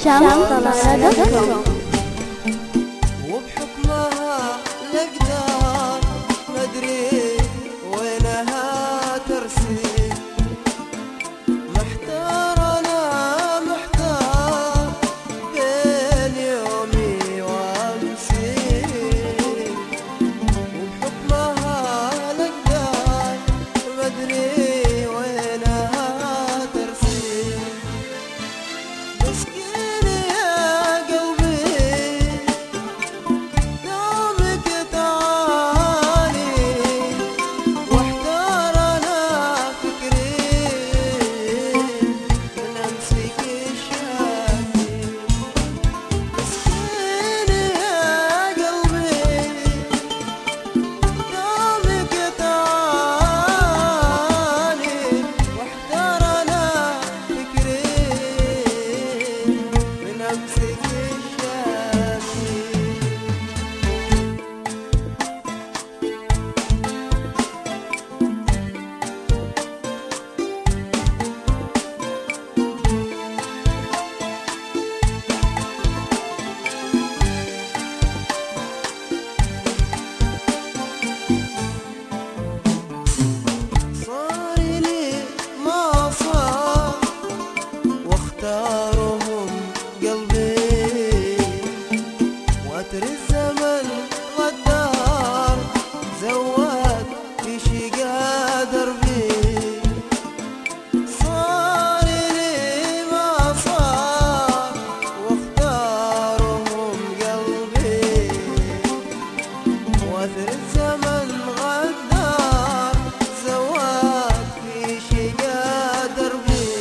شامطلالة.com. وبحكمها الأقدار مدري وينها ترسي، محتار أنا محتار بين يومي وأمسي، وبحكمها الأقدار مدري وينها ترسي. مسكين يا قلبي دومك تعاني، واحتار أنا فكري من أمسك الشاكي. مسكين يا قلبي دومك تعاني، واحتار أنا فكري من أمسك الشاكي. صار لي ما صار واختارهم قلبي، واتر الزمن غدار زود في شقا دربي. صار لي ما صار واختارهم قلبي، واتر الزمن غدار زود في شقا دربي.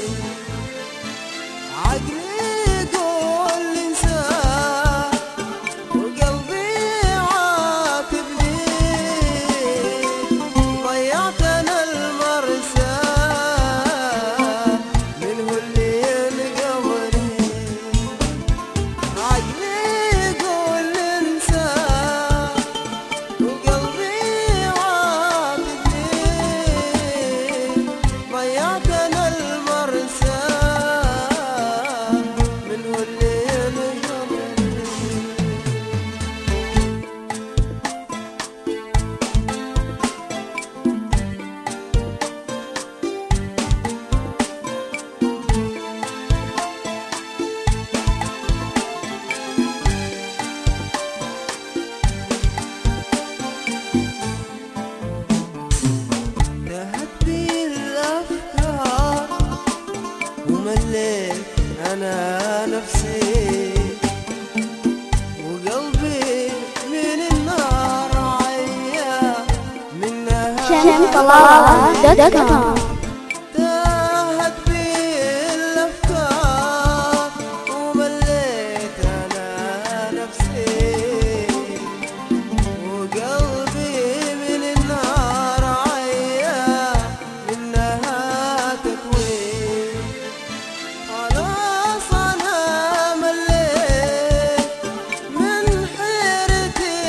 عقلي يقول انساه وقلبي عاتبني، ضيعت انا المرسى منه اللي ينقبني. عقلي يقول انساه وقلبي عاتبني، ضيعت انا المرسى منه اللي ينقبني. تهت بي الأفكار ومليت أنا نفسي، وقلبي من النار عيا منها شامطلالة.com. تهت بي الأفكار ومليت أنا نفسي، وقلبي من النار عيا منها تكوي. خلاص أنا مليت من حيرتي،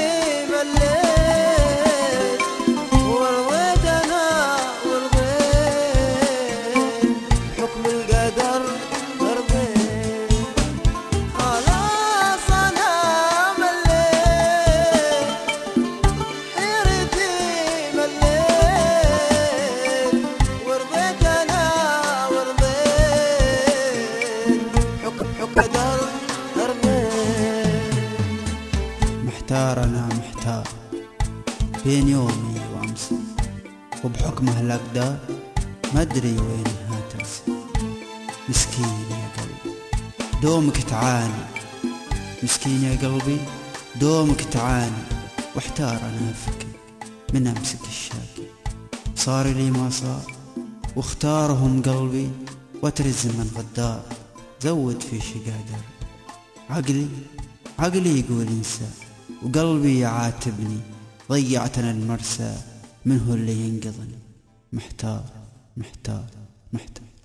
مليت ورضيت أنا ورضيت حكم القدر رضيت. خلاص أنا مليت حيرتي، مليت ورضيت أنا ورضيت حكم قدر رضيت. محتار أنا محتار بين يومي وأمسي، وبحكمه الأقدار مدري وينها ترسي. مسكين يا قلبي دومك تعاني، مسكين يا قلبي دومك تعاني، واحتار أنا فكري من أمسك الشاكي. صار لي ما صار واختارهم قلبي، وتر الزمن غدار زود في شقا دربي. عقلي يقول انسى وقلبي يعاتبني، ضيعت انا المرسى منه اللي ينقذني. محتار محتار محتار.